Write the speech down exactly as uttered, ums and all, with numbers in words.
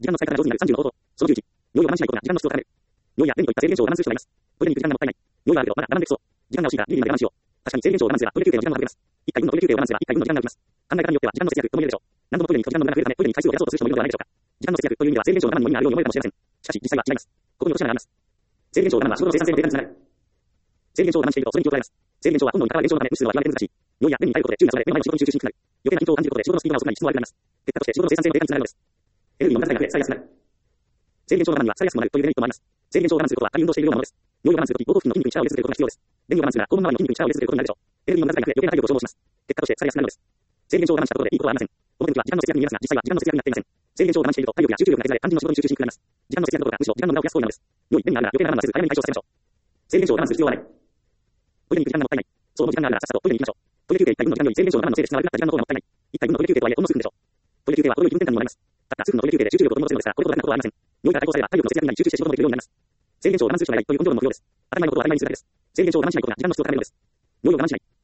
時間の使い方が上手になるさんじゅうの方法。そのじゅういち、用意を我慢しないことが時間の質を高める。用意や便利といった制限上を我慢する人がいます。トイレに行く時間がもったいない。用意があるけど、まだ我慢できそう。時間が欲しいから、ギリギリまで我慢しよう。確かに制限上を我慢すれば、トイレ休憩の時間も省けます。一回分のトイレ休憩を我慢すれば、一回分の時間が浮きます。考え方によっては、時間の節約とも言えるでしょう。何度もトイレに行く時間の無駄が増えるため、トイレに回数を減らそうとする人もいるのではないでしょうか。時間の節約という意味では、制限上の我慢にも意味があるように思えるかもしれません。しかし、実際は違います。ここに落とし穴があります。制限上我慢は仕事の生産性の低下につながる。制限上を我慢していると、それに気を取られます。制限上は本能に関わる現象のため、無視するのは極めて難しい。用意や便利に頼ることで、注意がそれ、目の前の仕事に集中しにくくなる。余計な緊張を感じることで、仕事のスピードが遅くなり、質も悪くなります。結果として、仕事の生産性の低下につながるのです。エネルギーの無駄遣いが増え、腐りやすくなる。制限上の我慢には腐りやすくもなるというデメリットもあります。制限上を我慢することは、仮に運動しているようなものです。用意を我慢するとき、後頭筋の筋肉に力を入れ続けることが必要です。便利を我慢するなら、肛門周りの筋肉に力を入れ続けることになるでしょう。エネルギーの無駄遣いが増え、余計な体力を消耗します。結果として腐りやすくなるのです。制限上を我慢したことでいいことはありません。表向きは時間の節約に見えますが、実際は時間の節約になっていません。制限上を我慢していると、体力や集中力が削られ、肝心の仕事に集中しにくくなります。時間の節約どころか、むしろ時間の無駄を増やす行為なのです。用意、便利があるなら余計な我慢はせず、早めに解消させましょう。制限上を我慢する必要はない。トイレに行く時間がもったいない。そう思う時間があるなら、さっさとトイレに行きましょう。トイレ休憩いっかいぶんの時間より制限上の我慢のせいで質が悪くなった時間の方がもったいない。いっかいぶんのトイレ休憩とはいえ、ほんの数分でしょう。トイレ休憩は程よい気分転換にもなります。たった数分のトイレ休憩で集中力を取り戻せるのですが、これほど楽なことはありません。用意が対抗されば、体力の節約になり、集中して仕事もできるようになります。制限上を我慢する人がいないという根性論の目標です。当たり前のことを当たり前にするだけです。制限上を我慢しないことが時間の質を高めるのです。用意を我慢しない。